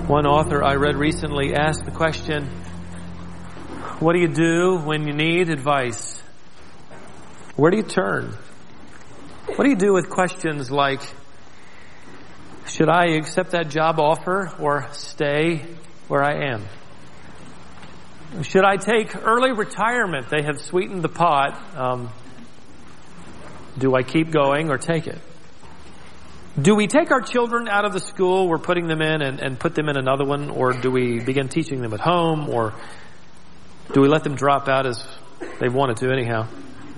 One author I read recently asked the question, what do you do when you need advice? Where do you turn? What do you do with questions like, should I accept that job offer or stay where I am? Should I take early retirement? They have sweetened the pot. Do I keep going or take it? Do we take our children out of the school we're putting them in and put them in another one? Or do we begin teaching them at home? Or do we let them drop out as they've wanted to anyhow?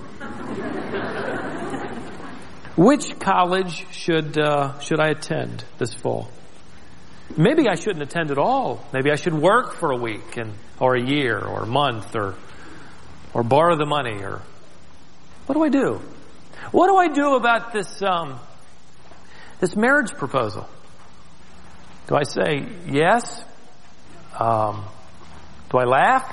Which college should I attend this fall? Maybe I shouldn't attend at all. Maybe I should work for a week or a year or a month or borrow the money. Or what do I do? What do I do about this marriage proposal? Do I say yes? Do I laugh?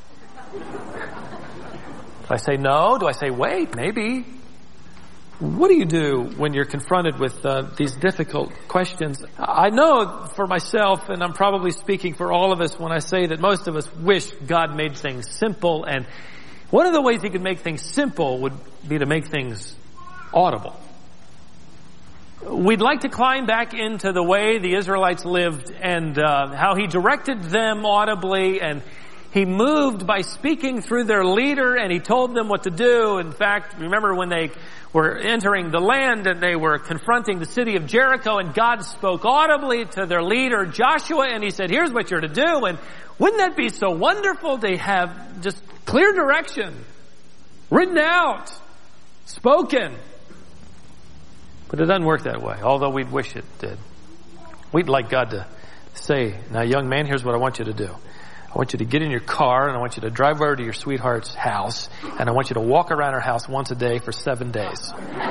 Do I say no? Do I say wait, maybe? What do you do when you're confronted with these difficult questions? I know for myself, and I'm probably speaking for all of us when I say that most of us wish God made things simple, and one of the ways He could make things simple would be to make things audible. We'd like to climb back into the way the Israelites lived and how He directed them audibly, and He moved by speaking through their leader, and He told them what to do. In fact, remember when they were entering the land and they were confronting the city of Jericho, and God spoke audibly to their leader Joshua, and He said, here's what you're to do. And wouldn't that be so wonderful to have just clear direction, written out, spoken? But it doesn't work that way, although we'd wish it did. We'd like God to say, now young man, here's what I want you to do. I want you to get in your car, and I want you to drive over to your sweetheart's house, and I want you to walk around her house once a day for 7 days.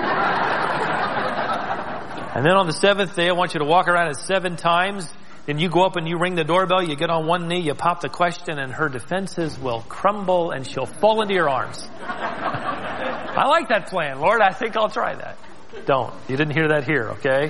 And then on the 7th day, I want you to walk around it 7 times. Then you go up and you ring the doorbell, you get on one knee, you pop the question, and her defenses will crumble, and she'll fall into your arms. I like that plan, Lord. I think I'll try that. Don't. You didn't hear that here, okay?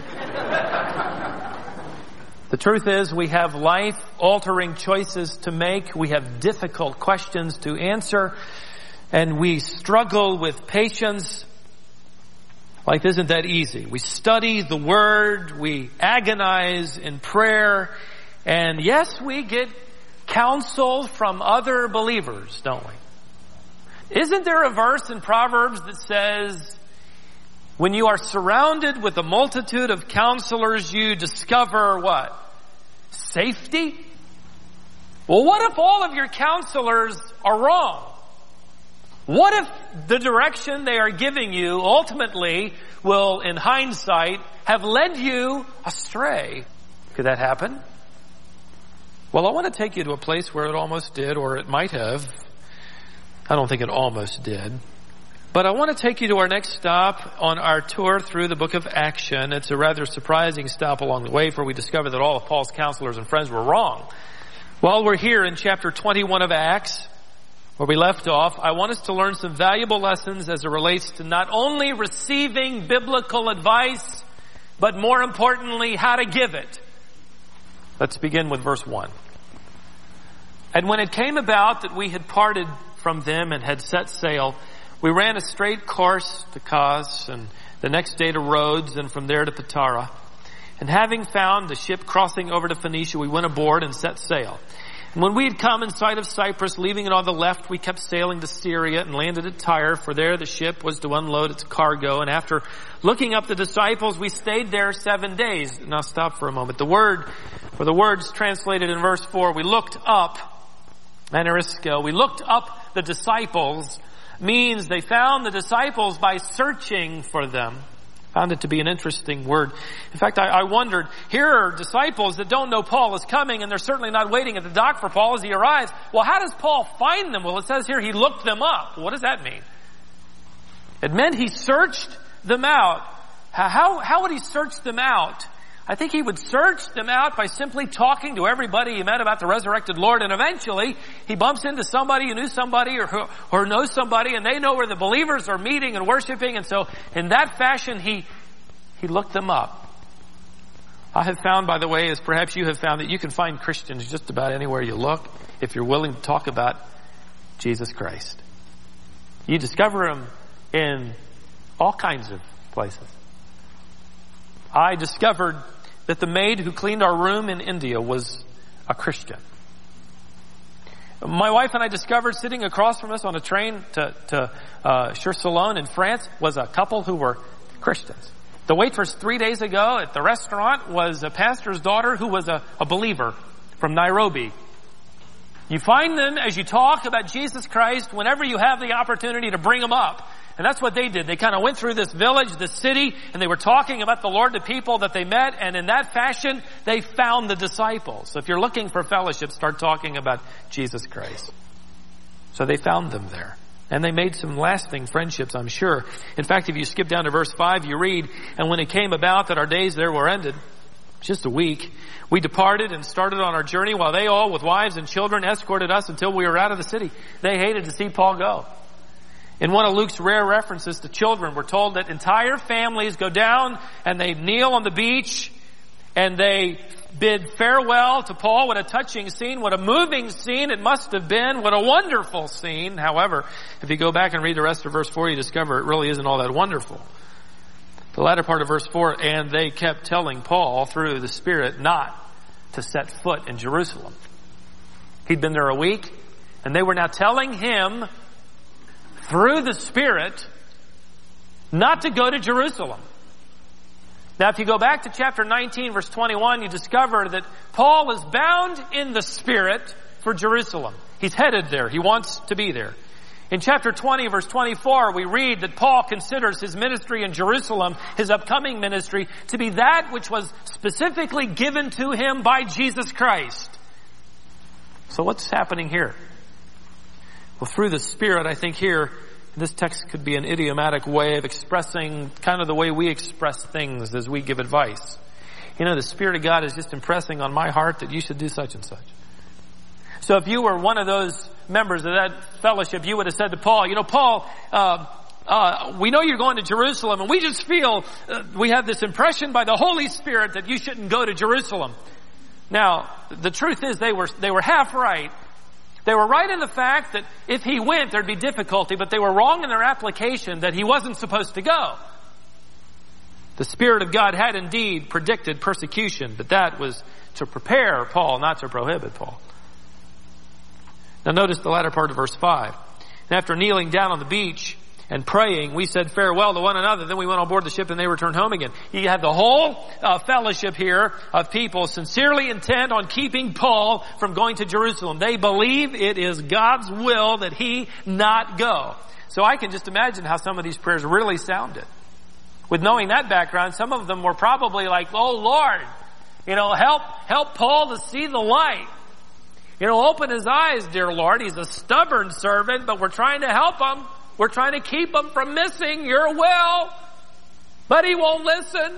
The truth is, we have life-altering choices to make. We have difficult questions to answer. And we struggle with patience. Life isn't that easy. We study the Word. We agonize in prayer. And yes, we get counsel from other believers, don't we? Isn't there a verse in Proverbs that says, when you are surrounded with a multitude of counselors, you discover what? Safety? Well, what if all of your counselors are wrong? What if the direction they are giving you ultimately will, in hindsight, have led you astray? Could that happen? Well, I want to take you to a place where it almost did, or it might have. I don't think it almost did. But I want to take you to our next stop on our tour through the book of Action. It's a rather surprising stop along the way, for we discover that all of Paul's counselors and friends were wrong. While we're here in chapter 21 of Acts, where we left off, I want us to learn some valuable lessons as it relates to not only receiving biblical advice, but more importantly, how to give it. Let's begin with verse 1. And when it came about that we had parted from them and had set sail, we ran a straight course to Cos, and the next day to Rhodes, and from there to Patara. And having found a ship crossing over to Phoenicia, we went aboard and set sail. And when we had come in sight of Cyprus, leaving it on the left, we kept sailing to Syria and landed at Tyre, for there the ship was to unload its cargo. And after looking up the disciples, we stayed there 7 days. Now stop for a moment. The words translated in verse 4, we looked up, anarisko, we looked up the disciples, means they found the disciples by searching for them. Found it to be an interesting word. In fact, I wondered, here are disciples that don't know Paul is coming, and they're certainly not waiting at the dock for Paul as he arrives. Well, how does Paul find them? Well, it says here he looked them up. What does that mean? It meant he searched them out. How would he search them out? I think he would search them out by simply talking to everybody he met about the resurrected Lord, and eventually he bumps into somebody who knew somebody or knows somebody, and they know where the believers are meeting and worshiping, and so in that fashion he looked them up. I have found, by the way, as perhaps you have found, that you can find Christians just about anywhere you look if you're willing to talk about Jesus Christ. You discover them in all kinds of places. I discovered that the maid who cleaned our room in India was a Christian. My wife and I discovered sitting across from us on a train to Chersalon in France was a couple who were Christians. The waitress 3 days ago at the restaurant was a pastor's daughter who was a believer from Nairobi. You find them as you talk about Jesus Christ whenever you have the opportunity to bring them up. And that's what they did. They kind of went through this village, this city, and they were talking about the Lord to people that they met, and in that fashion, they found the disciples. So if you're looking for fellowship, start talking about Jesus Christ. So they found them there. And they made some lasting friendships, I'm sure. In fact, if you skip down to verse 5, you read, "And when it came about that our days there were ended," just a week, "we departed and started on our journey, while they all, with wives and children, escorted us until we were out of the city." They hated to see Paul go. In one of Luke's rare references to children, we're told that entire families go down and they kneel on the beach and they bid farewell to Paul. What a touching scene. What a moving scene it must have been. What a wonderful scene. However, if you go back and read the rest of verse 4, you discover it really isn't all that wonderful. The latter part of verse 4, "And they kept telling Paul through the Spirit not to set foot in Jerusalem." He'd been there a week, and they were now telling him through the Spirit not to go to Jerusalem. Now, if you go back to chapter 19, verse 21, you discover that Paul is bound in the Spirit for Jerusalem. He's headed there. He wants to be there. In chapter 20, verse 24, we read that Paul considers his ministry in Jerusalem, his upcoming ministry, to be that which was specifically given to him by Jesus Christ. So what's happening here? Well, through the Spirit, I think here, this text could be an idiomatic way of expressing kind of the way we express things as we give advice. You know, the Spirit of God is just impressing on my heart that you should do such and such. So if you were one of those members of that fellowship, you would have said to Paul, "You know, Paul, we know you're going to Jerusalem, and we just feel we have this impression by the Holy Spirit that you shouldn't go to Jerusalem." Now, the truth is they were half right. They were right in the fact that if he went, there'd be difficulty, but they were wrong in their application that he wasn't supposed to go. The Spirit of God had indeed predicted persecution, but that was to prepare Paul, not to prohibit Paul. Now notice the latter part of verse 5. "And after kneeling down on the beach and praying, we said farewell to one another. Then we went on board the ship and they returned home again." You have the whole fellowship here of people sincerely intent on keeping Paul from going to Jerusalem. They believe it is God's will that he not go. So I can just imagine how some of these prayers really sounded. With knowing that background, some of them were probably like, "Oh Lord, help Paul to see the light. Open his eyes, dear Lord. He's a stubborn servant, but we're trying to help him. We're trying to keep him from missing your will, but he won't listen."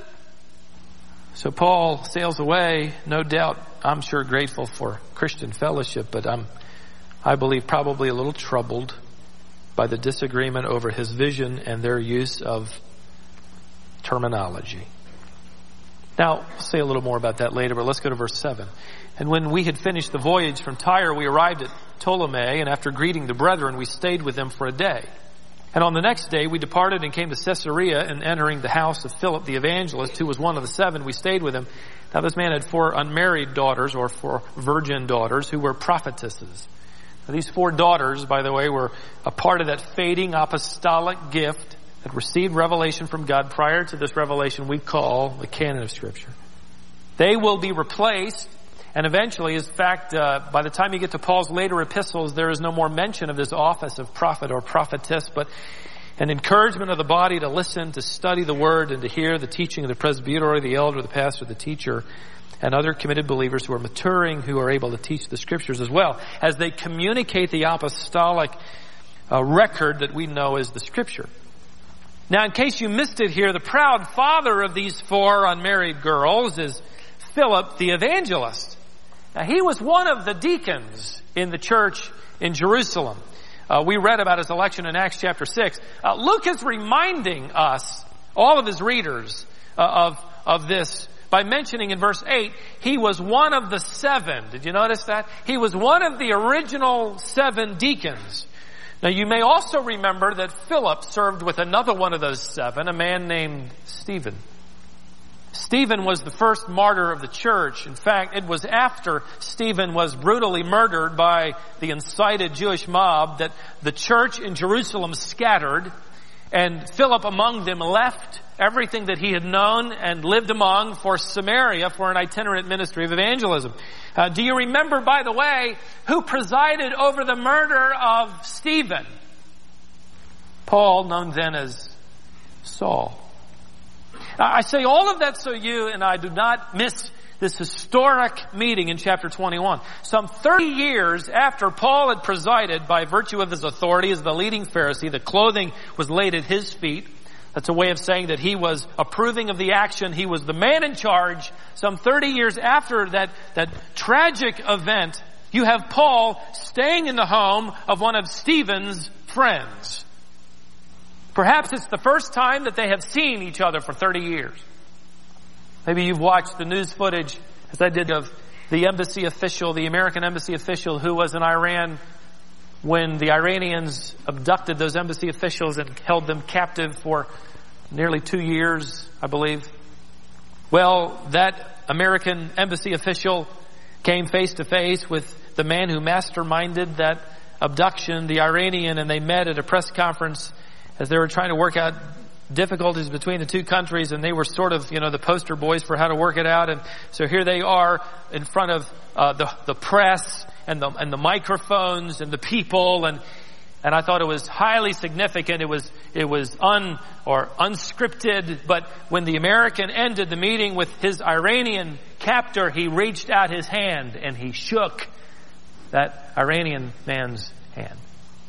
So Paul sails away, no doubt, I'm sure grateful for Christian fellowship, but I believe probably a little troubled by the disagreement over his vision and their use of terminology. Now, I'll say a little more about that later, but let's go to verse 7. "And when we had finished the voyage from Tyre, we arrived at Ptolemy, and after greeting the brethren, we stayed with them for a day. And on the next day, we departed and came to Caesarea, and entering the house of Philip the evangelist, who was one of the 7, we stayed with him. Now this man had 4 unmarried daughters, or 4 virgin daughters, who were prophetesses." Now, these 4 daughters, by the way, were a part of that fading apostolic gift that received revelation from God prior to this revelation we call the canon of Scripture. They will be replaced, and eventually, in fact, by the time you get to Paul's later epistles, there is no more mention of this office of prophet or prophetess, but an encouragement of the body to listen, to study the Word, and to hear the teaching of the presbytery, the elder, the pastor, the teacher, and other committed believers who are maturing, who are able to teach the Scriptures as well, as they communicate the apostolic record that we know as the Scripture. Now, in case you missed it here, the proud father of these 4 unmarried girls is Philip the evangelist. Now, he was one of the deacons in the church in Jerusalem. We read about his election in Acts chapter 6. Luke is reminding us, all of his readers, of this by mentioning in verse 8, he was one of the 7. Did you notice that? He was one of the original 7 deacons. Now you may also remember that Philip served with another one of those 7, a man named Stephen. Stephen was the first martyr of the church. In fact, it was after Stephen was brutally murdered by the incited Jewish mob that the church in Jerusalem scattered, and Philip among them left everything that he had known and lived among for Samaria for an itinerant ministry of evangelism. Do you remember, by the way, who presided over the murder of Stephen? Paul, known then as Saul. I say all of that so you and I do not miss this historic meeting in chapter 21. Some 30 years after Paul had presided by virtue of his authority as the leading Pharisee, the clothing was laid at his feet. That's a way of saying that he was approving of the action. He was the man in charge. Some 30 years after that tragic event, you have Paul staying in the home of one of Stephen's friends. Perhaps it's the first time that they have seen each other for 30 years. Maybe you've watched the news footage, as I did, of the embassy official, the American embassy official who was in Iran when the Iranians abducted those embassy officials and held them captive for nearly 2 years, I believe. Well, that American embassy official came face to face with the man who masterminded that abduction, the Iranian, and they met at a press conference as they were trying to work out difficulties between the two countries, and they were sort of, the poster boys for how to work it out. And so here they are in front of the press and the microphones and the people, and I thought it was highly significant. It was unscripted, but when the American ended the meeting with his Iranian captor, he reached out his hand and he shook that Iranian man's hand.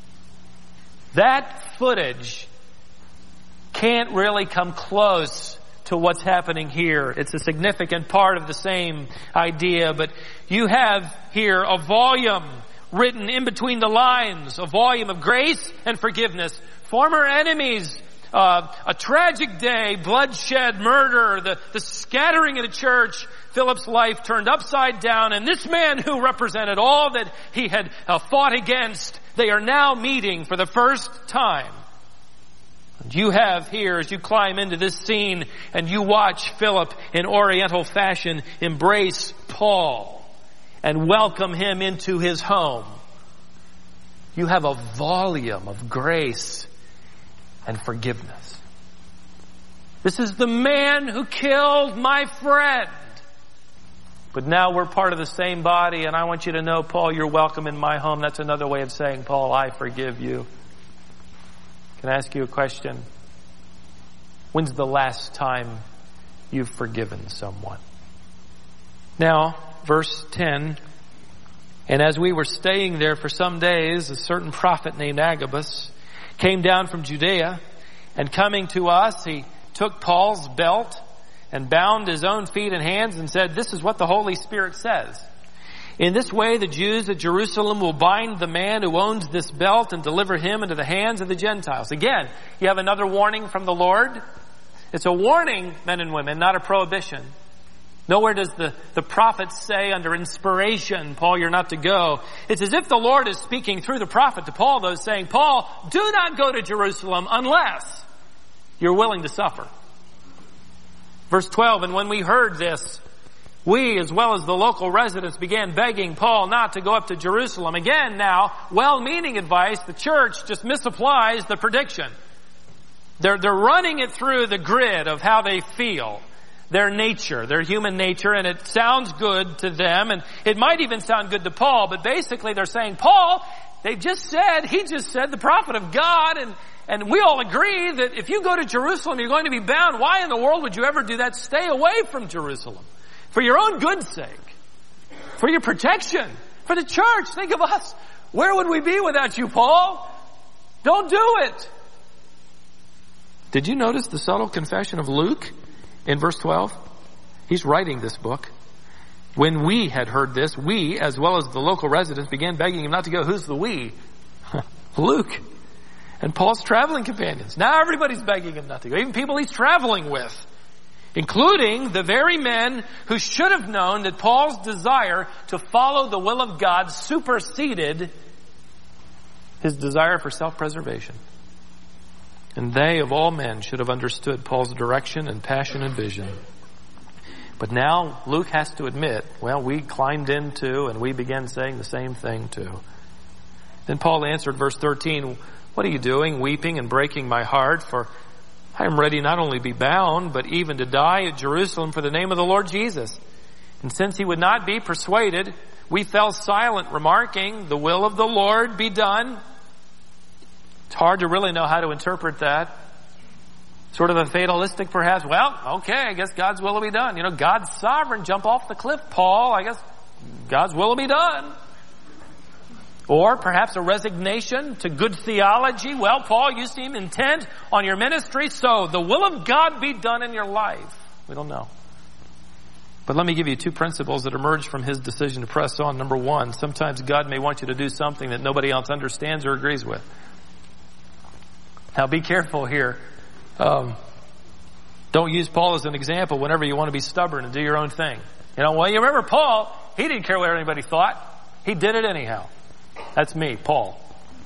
That footage can't really come close to what's happening here. It's a significant part of the same idea, but you have here a volume written in between the lines, a volume of grace and forgiveness. Former enemies, a tragic day, bloodshed, murder, the scattering of the church, Philip's life turned upside down, and this man who represented all that he had fought against, they are now meeting for the first time. And you have here, as you climb into this scene and you watch Philip in Oriental fashion embrace Paul and welcome him into his home, you have a volume of grace and forgiveness. This is the man who killed my friend. But now we're part of the same body, and I want you to know, Paul, you're welcome in my home. That's another way of saying, Paul, I forgive you. Can I ask you a question? When's the last time you've forgiven someone? Now, verse 10, and as we were staying there for some days, a certain prophet named Agabus came down from Judea, and coming to us, he took Paul's belt and bound his own feet and hands and said, this is what the Holy Spirit says. In this way, the Jews at Jerusalem will bind the man who owns this belt and deliver him into the hands of the Gentiles. Again, you have another warning from the Lord. It's a warning, men and women, not a prohibition. Nowhere does the prophet say under inspiration, Paul, you're not to go. It's as if the Lord is speaking through the prophet to Paul, though, saying, Paul, do not go to Jerusalem unless you're willing to suffer. Verse 12, and when we heard this, we, as well as the local residents, began begging Paul not to go up to Jerusalem. Again now, well-meaning advice, the church just misapplies the prediction. They're running it through the grid of how they feel, their nature, their human nature, and it sounds good to them, and it might even sound good to Paul, but basically they're saying, Paul, he just said, the prophet of God, and we all agree that if you go to Jerusalem, you're going to be bound. Why in the world would you ever do that? Stay away from Jerusalem. For your own good sake. For your protection. For the church. Think of us. Where would we be without you, Paul? Don't do it. Did you notice the subtle confession of Luke in verse 12? He's writing this book. When we had heard this, we, as well as the local residents, began begging him not to go. Who's the we? Luke. And Paul's traveling companions. Now everybody's begging him not to go. Even people he's traveling with. including the very men who should have known that Paul's desire to follow the will of God superseded his desire for self-preservation. And they, of all men, should have understood Paul's direction and passion and vision. But now Luke has to admit, well, we climbed into and we began saying the same thing too. Then Paul answered, verse 13, "What are you doing, weeping and breaking my heart? For I am ready not only to be bound, but even to die at Jerusalem for the name of the Lord Jesus." And since he would not be persuaded, we fell silent, remarking, "The will of the Lord be done." It's hard to really know how to interpret that. Sort of a fatalistic perhaps. Well, okay, I guess God's will will be done. God's sovereign. Jump off the cliff, Paul. I guess God's will will be done. Or perhaps a resignation to good theology. Well, Paul, you seem intent on your ministry, so the will of God be done in your life. We don't know. But let me give you two principles that emerge from his decision to press on. Number one, sometimes God may want you to do something that nobody else understands or agrees with. Now be careful here. Don't use Paul as an example whenever you want to be stubborn and do your own thing. Well, you remember Paul, he didn't care what anybody thought. He did it anyhow. That's me, Paul.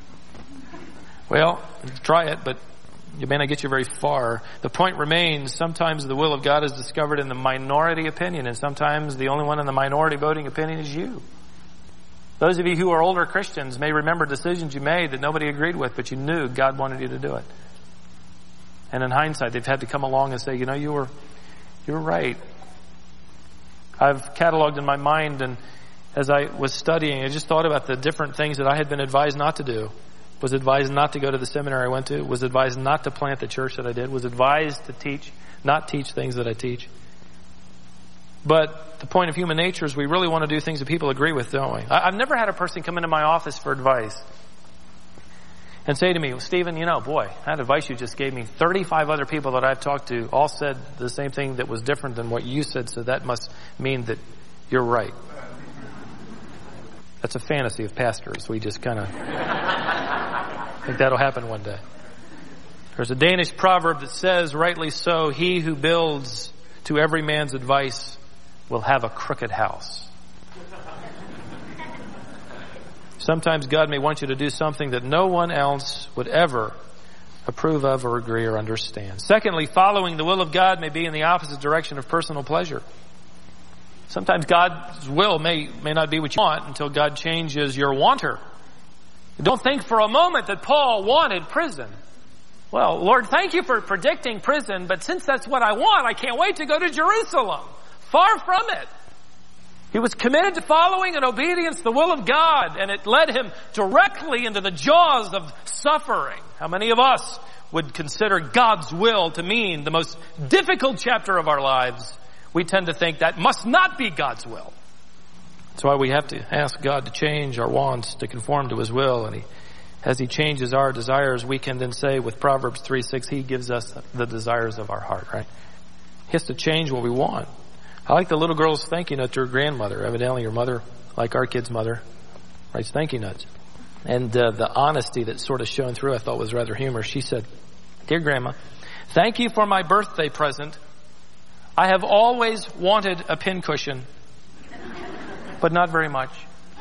Well, try it, but it may not get you very far. The point remains, sometimes the will of God is discovered in the minority opinion, and sometimes the only one in the minority voting opinion is you. Those of you who are older Christians may remember decisions you made that nobody agreed with, but you knew God wanted you to do it. And in hindsight, they've had to come along and say, you were right. I've cataloged in my mind, and as I was studying, I just thought about the different things that I had been advised not to do. Was advised not to go to the seminary I went to. Was advised not to plant the church that I did. Was advised to not teach things that I teach. But the point of human nature is we really want to do things that people agree with, don't we? I've never had a person come into my office for advice and say to me, "Stephen, boy, that advice you just gave me, 35 other people that I've talked to all said the same thing that was different than what you said, so that must mean that you're right." That's a fantasy of pastors. We just kind of think that'll happen one day. There's a Danish proverb that says, rightly so, "He who builds to every man's advice will have a crooked house." Sometimes God may want you to do something that no one else would ever approve of or agree or understand. Secondly, following the will of God may be in the opposite direction of personal pleasure. Sometimes God's will may not be what you want until God changes your wanter. Don't think for a moment that Paul wanted prison. Well, Lord, thank you for predicting prison, but since that's what I want, I can't wait to go to Jerusalem. Far from it. He was committed to following and obedience to the will of God, and it led him directly into the jaws of suffering. How many of us would consider God's will to mean the most difficult chapter of our lives? We tend to think that must not be God's will. That's why we have to ask God to change our wants to conform to his will, and as he changes our desires, we can then say with Proverbs 3:6, he gives us the desires of our heart, right? He has to change what we want. I like the little girl's thank you note to her grandmother. Evidently your mother, like our kid's mother, writes thank you notes. And the honesty that sort of shone through I thought was rather humorous. She said, "Dear Grandma, thank you for my birthday present. I have always wanted a pincushion, but not very much."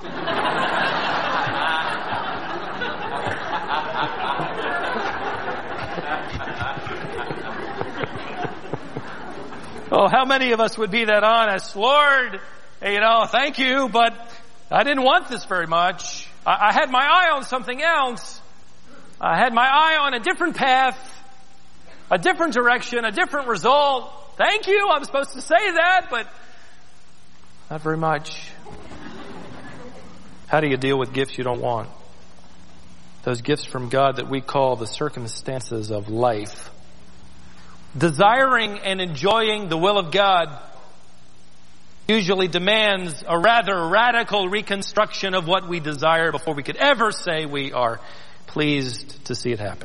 Oh, how many of us would be that honest? Lord, thank you, but I didn't want this very much. I had my eye on something else. I had my eye on a different path, a different direction, a different result. Thank you, I'm supposed to say that, but not very much. How do you deal with gifts you don't want? Those gifts from God that we call the circumstances of life. Desiring and enjoying the will of God usually demands a rather radical reconstruction of what we desire before we could ever say we are pleased to see it happen.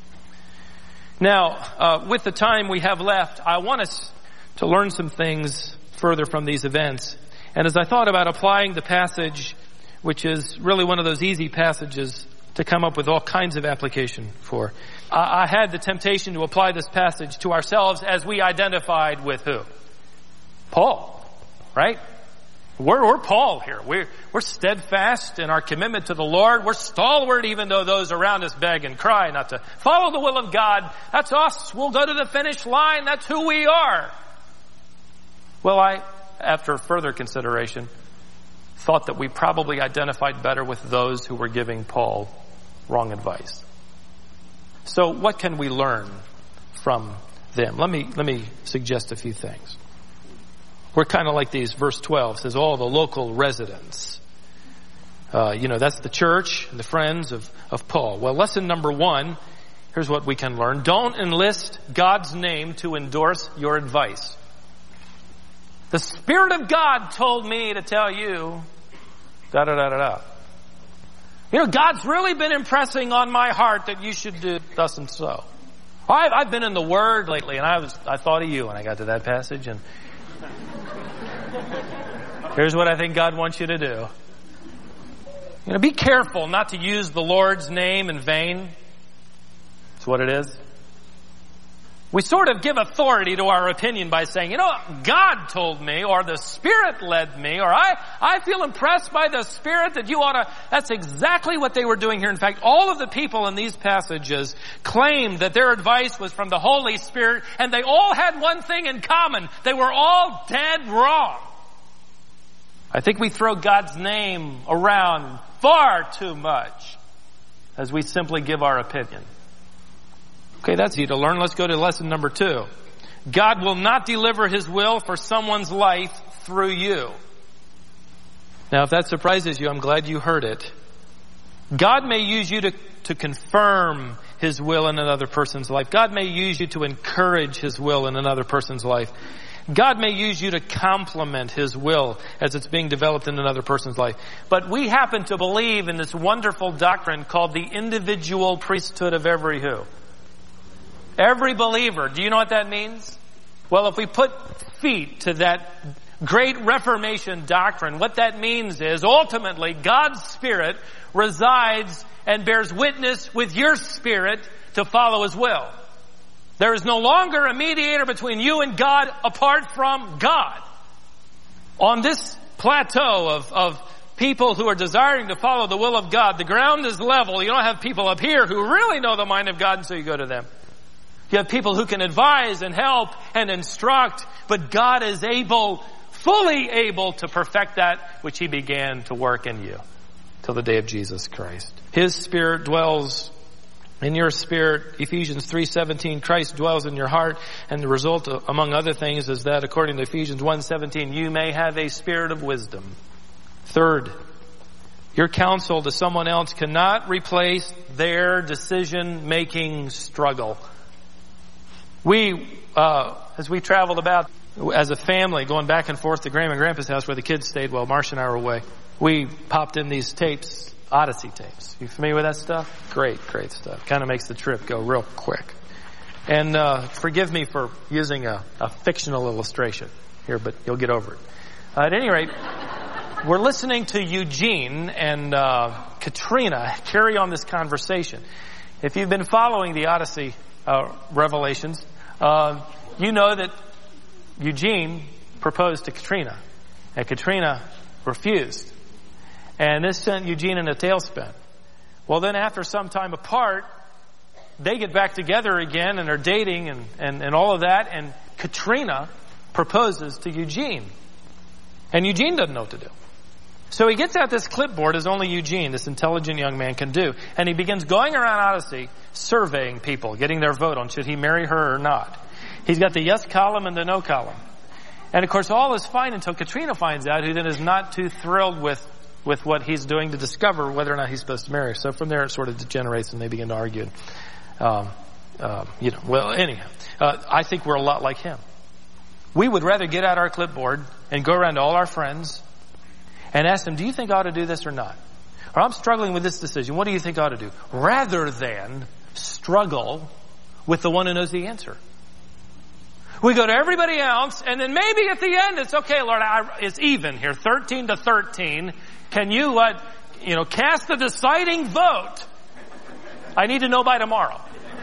Now, with the time we have left, I want us to learn some things further from these events. And as I thought about applying the passage, which is really one of those easy passages to come up with all kinds of application for. I had the temptation to apply this passage to ourselves as we identified with who? Paul, right? We're Paul here. We're steadfast in our commitment to the Lord. We're stalwart even though those around us beg and cry not to follow the will of God. That's us. We'll go to the finish line. That's who we are. Well, after further consideration, thought that we probably identified better with those who were giving Paul wrong advice. So what can we learn from them? Let me suggest a few things. We're kind of like these, verse 12 says, all the local residents. That's the church and the friends of Paul. Well, lesson number 1, here's what we can learn. Don't enlist God's name to endorse your advice. The Spirit of God told me to tell you, da-da-da-da-da. God's really been impressing on my heart that you should do thus and so. I've been in the Word lately, and I thought of you when I got to that passage, and here's what I think God wants you to do. Be careful not to use the Lord's name in vain. That's what it is. We sort of give authority to our opinion by saying, God told me, or the Spirit led me, or I feel impressed by the Spirit that you ought to. That's exactly what they were doing here. In fact, all of the people in these passages claimed that their advice was from the Holy Spirit, and they all had one thing in common. They were all dead wrong. I think we throw God's name around far too much as we simply give our opinion. Okay, that's easy to learn. Let's go to lesson number 2. God will not deliver His will for someone's life through you. Now, if that surprises you, I'm glad you heard it. God may use you to confirm His will in another person's life. God may use you to encourage His will in another person's life. God may use you to complement His will as it's being developed in another person's life. But we happen to believe in this wonderful doctrine called the individual priesthood of every who? Every believer. Do you know what that means? Well, if we put feet to that great Reformation doctrine, what that means is ultimately God's Spirit resides and bears witness with your spirit to follow His will. There is no longer a mediator between you and God apart from God. On this plateau of people who are desiring to follow the will of God, the ground is level. You don't have people up here who really know the mind of God, and so you go to them. You have people who can advise and help and instruct, but God is able, fully able to perfect that which He began to work in you till the day of Jesus Christ. His Spirit dwells in your spirit. Ephesians 3:17, Christ dwells in your heart, and the result, among other things, is that according to Ephesians 1:17, you may have a spirit of wisdom. Third, your counsel to someone else cannot replace their decision-making struggle. As we traveled about as a family, going back and forth to Grandma and Grandpa's house where the kids stayed while Marcia and I were away, we popped in these tapes, Odyssey tapes. You familiar with that stuff? Great stuff. Kind of makes the trip go real quick. And forgive me for using a fictional illustration here, but you'll get over it. At any rate, we're listening to Eugene and Katrina carry on this conversation. If you've been following the Odyssey revelations, you know that Eugene proposed to Katrina, and Katrina refused. And this sent Eugene in a tailspin. Well, then after some time apart, they get back together again, and they're dating and all of that, and Katrina proposes to Eugene. And Eugene doesn't know what to do. So he gets out this clipboard, as only Eugene, this intelligent young man, can do. And he begins going around Odyssey, surveying people, getting their vote on should he marry her or not. He's got the yes column and the no column. And of course, all is fine until Katrina finds out, who then is not too thrilled with what he's doing to discover whether or not he's supposed to marry her. So from there, it sort of degenerates and they begin to argue. Anyhow, I think we're a lot like him. We would rather get out our clipboard and go around to all our friends and ask them, do you think I ought to do this or not? Or I'm struggling with this decision. What do you think I ought to do? Rather than struggle with the one who knows the answer. We go to everybody else, and then maybe at the end it's okay, Lord, it's even here, 13-13. Can you, cast the deciding vote? I need to know by tomorrow.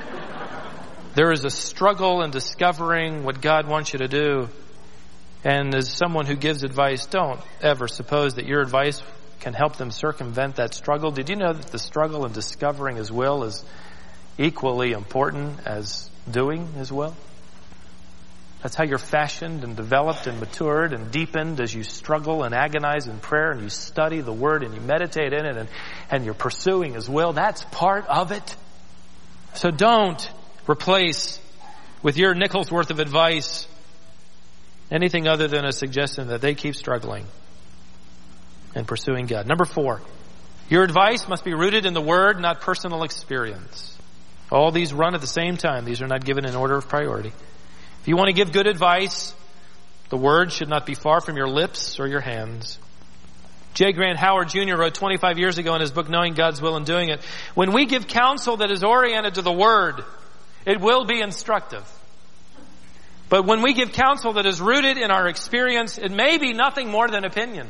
There is a struggle in discovering what God wants you to do. And as someone who gives advice, don't ever suppose that your advice can help them circumvent that struggle. Did you know that the struggle in discovering His will is equally important as doing His will? That's how you're fashioned and developed and matured and deepened as you struggle and agonize in prayer and you study the Word and you meditate in it and you're pursuing His will. That's part of it. So don't replace with your nickel's worth of advice anything other than a suggestion that they keep struggling and pursuing God. Number 4, your advice must be rooted in the Word, not personal experience. All these run at the same time. These are not given in order of priority. If you want to give good advice, the Word should not be far from your lips or your hands. J. Grant Howard Jr. wrote 25 years ago in his book, Knowing God's Will and Doing It, when we give counsel that is oriented to the Word, it will be instructive. But when we give counsel that is rooted in our experience, it may be nothing more than opinion.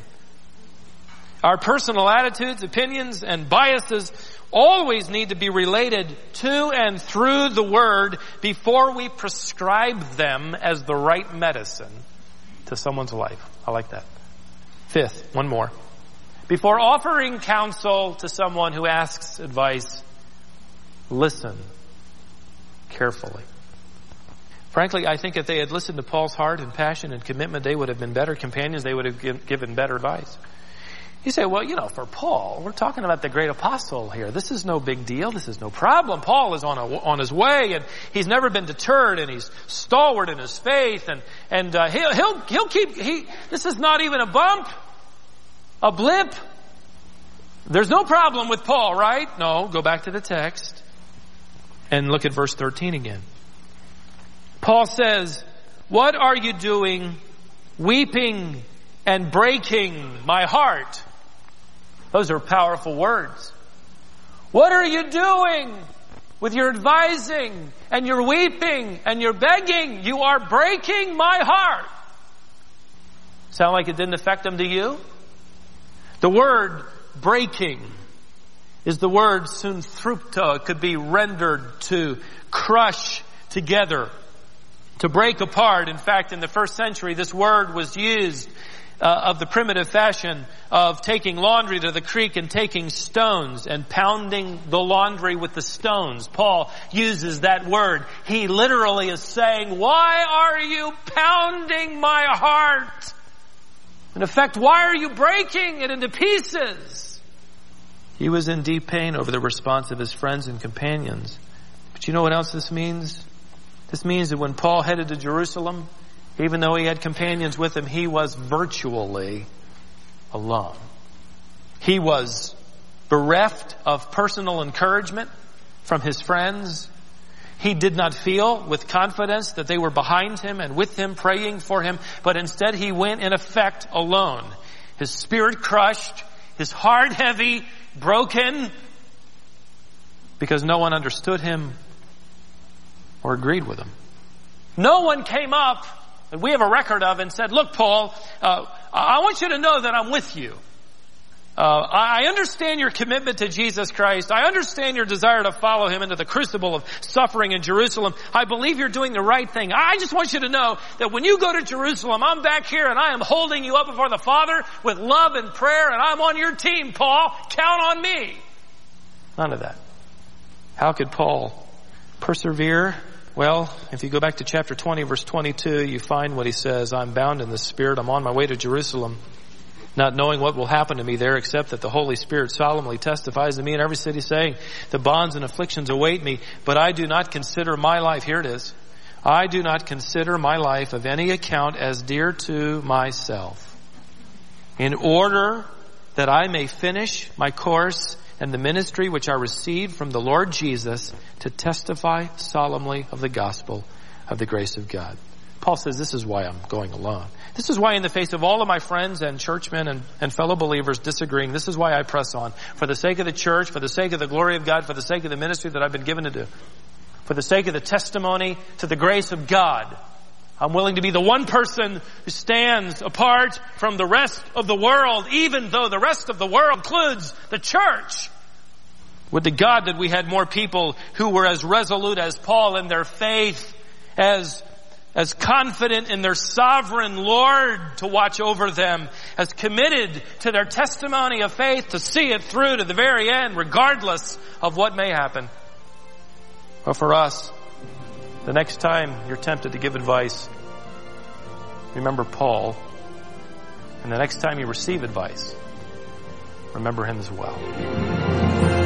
Our personal attitudes, opinions, and biases always need to be related to and through the Word before we prescribe them as the right medicine to someone's life. I like that. 5th, one more. Before offering counsel to someone who asks advice, listen carefully. Frankly, I think if they had listened to Paul's heart and passion and commitment, they would have been better companions. They would have given better advice. You say, well, for Paul, we're talking about the great apostle here. This is no big deal. This is no problem. Paul is on his way, and he's never been deterred, and he's stalwart in his faith, and he'll keep. This is not even a bump, a blip. There's no problem with Paul, right? No. Go back to the text and look at verse 13 again. Paul says, "What are you doing, weeping and breaking my heart?" Those are powerful words. What are you doing with your advising and your weeping and your begging? You are breaking my heart. Sound like it didn't affect them to you? The word breaking is the word synthrupto. It could be rendered to crush together, to break apart. In fact, in the first century, this word was used of the primitive fashion of taking laundry to the creek and taking stones and pounding the laundry with the stones. Paul uses that word. He literally is saying, why are you pounding my heart? In effect, why are you breaking it into pieces? He was in deep pain over the response of his friends and companions. But you know what else this means? This means that when Paul headed to Jerusalem, even though he had companions with him, he was virtually alone. He was bereft of personal encouragement from his friends. He did not feel with confidence that they were behind him and with him, praying for him, but instead he went in effect alone. His spirit crushed, his heart heavy, broken, because no one understood him or agreed with him. No one came up that we have a record of and said, look, Paul, I want you to know that I'm with you. I understand your commitment to Jesus Christ. I understand your desire to follow Him into the crucible of suffering in Jerusalem. I believe you're doing the right thing. I just want you to know that when you go to Jerusalem, I'm back here and I am holding you up before the Father with love and prayer, and I'm on your team, Paul. Count on me. None of that. How could Paul persevere? Well, if you go back to chapter 20, verse 22, you find what he says. I'm bound in the Spirit. I'm on my way to Jerusalem, not knowing what will happen to me there, except that the Holy Spirit solemnly testifies to me in every city, saying, the bonds and afflictions await me, but I do not consider my life, here it is, I do not consider my life of any account as dear to myself, in order that I may finish my course and the ministry which I received from the Lord Jesus, to testify solemnly of the gospel of the grace of God. Paul says, this is why I'm going alone. This is why, in the face of all of my friends and churchmen and fellow believers disagreeing, this is why I press on. For the sake of the church, for the sake of the glory of God, for the sake of the ministry that I've been given to do, for the sake of the testimony to the grace of God, I'm willing to be the one person who stands apart from the rest of the world, even though the rest of the world includes the church. Would to God that we had more people who were as resolute as Paul in their faith, as confident in their sovereign Lord to watch over them, as committed to their testimony of faith to see it through to the very end, regardless of what may happen. But for us, the next time you're tempted to give advice, remember Paul. And the next time you receive advice, remember him as well.